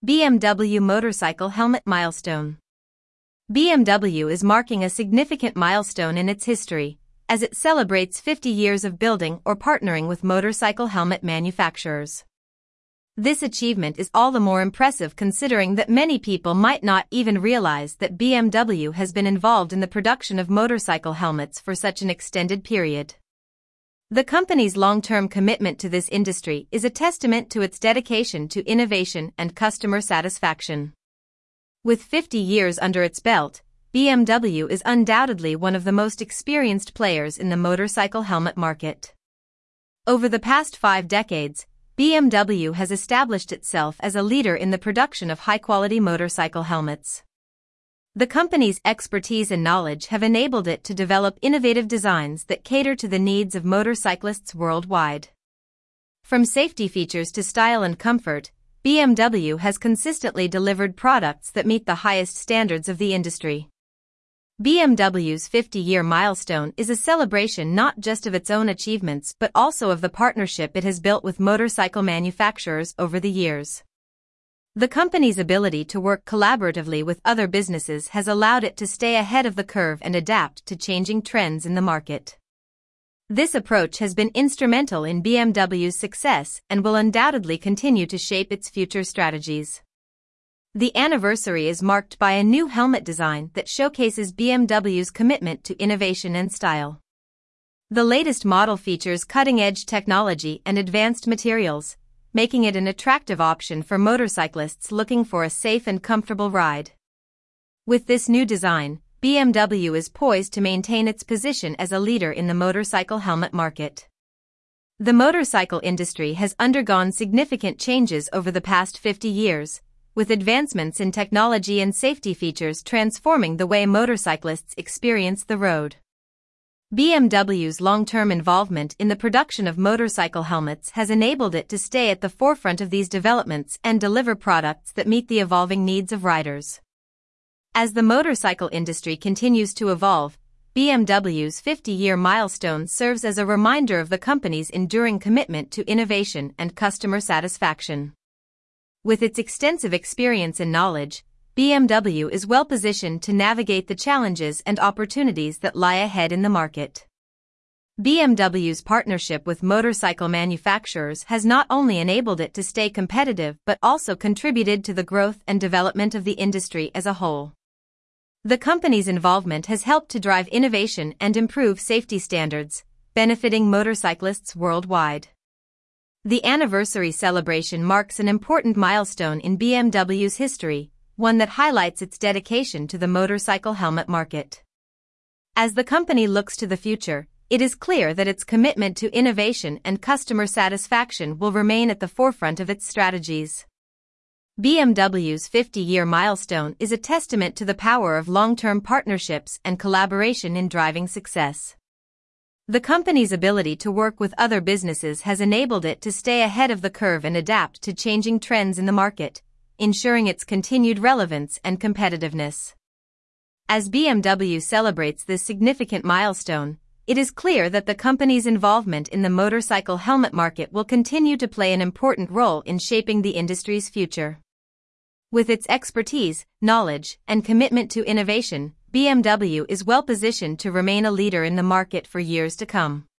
BMW Motorcycle Helmet Milestone. BMW is marking a significant milestone in its history, as it celebrates 50 years of building or partnering with motorcycle helmet manufacturers. This achievement is all the more impressive considering that many people might not even realize that BMW has been involved in the production of motorcycle helmets for such an extended period. The company's long-term commitment to this industry is a testament to its dedication to innovation and customer satisfaction. With 50 years under its belt, BMW is undoubtedly one of the most experienced players in the motorcycle helmet market. Over the past 5 decades, BMW has established itself as a leader in the production of high-quality motorcycle helmets. The company's expertise and knowledge have enabled it to develop innovative designs that cater to the needs of motorcyclists worldwide. From safety features to style and comfort, BMW has consistently delivered products that meet the highest standards of the industry. BMW's 50-year milestone is a celebration not just of its own achievements but also of the partnership it has built with motorcycle manufacturers over the years. The company's ability to work collaboratively with other businesses has allowed it to stay ahead of the curve and adapt to changing trends in the market. This approach has been instrumental in BMW's success and will undoubtedly continue to shape its future strategies. The anniversary is marked by a new helmet design that showcases BMW's commitment to innovation and style. The latest model features cutting-edge technology and advanced materials, making it an attractive option for motorcyclists looking for a safe and comfortable ride. With this new design, BMW is poised to maintain its position as a leader in the motorcycle helmet market. The motorcycle industry has undergone significant changes over the past 50 years, with advancements in technology and safety features transforming the way motorcyclists experience the road. BMW's long-term involvement in the production of motorcycle helmets has enabled it to stay at the forefront of these developments and deliver products that meet the evolving needs of riders. As the motorcycle industry continues to evolve, BMW's 50-year milestone serves as a reminder of the company's enduring commitment to innovation and customer satisfaction. With its extensive experience and knowledge, BMW is well positioned to navigate the challenges and opportunities that lie ahead in the market. BMW's partnership with motorcycle manufacturers has not only enabled it to stay competitive but also contributed to the growth and development of the industry as a whole. The company's involvement has helped to drive innovation and improve safety standards, benefiting motorcyclists worldwide. The anniversary celebration marks an important milestone in BMW's history, one that highlights its dedication to the motorcycle helmet market. As the company looks to the future, it is clear that its commitment to innovation and customer satisfaction will remain at the forefront of its strategies. BMW's 50-year milestone is a testament to the power of long-term partnerships and collaboration in driving success. The company's ability to work with other businesses has enabled it to stay ahead of the curve and adapt to changing trends in the market, ensuring its continued relevance and competitiveness. As BMW celebrates this significant milestone, it is clear that the company's involvement in the motorcycle helmet market will continue to play an important role in shaping the industry's future. With its expertise, knowledge, and commitment to innovation, BMW is well positioned to remain a leader in the market for years to come.